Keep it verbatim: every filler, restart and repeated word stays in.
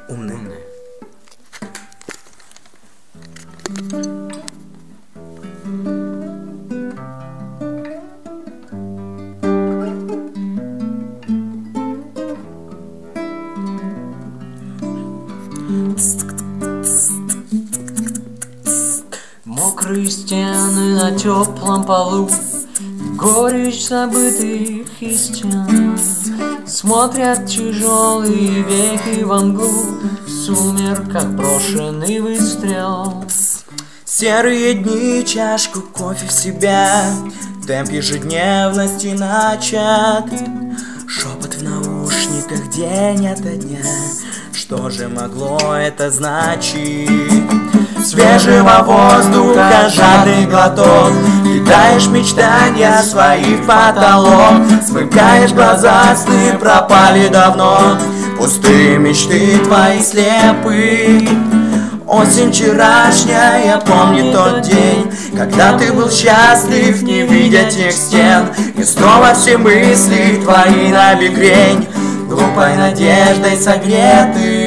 умные. умные. Мокрые стены на теплом полу, горечь забытых истин. Смотрят тяжелые веки во мглу, в сумерках брошенный выстрел. Серые дни, чашку кофе в себя, темп ежедневности начат. Шепот в наушниках день ото дня. Что же могло это значить? Свежего воздуха жадный глоток, кидаешь мечтания свои в потолок. Смыкаешь глаза, сны пропали давно, пустые мечты твои слепы. Осень вчерашняя, я помню тот день, когда ты был счастлив, не видя тех стен. И снова все мысли твои на бекрень, глупой надеждой согреты.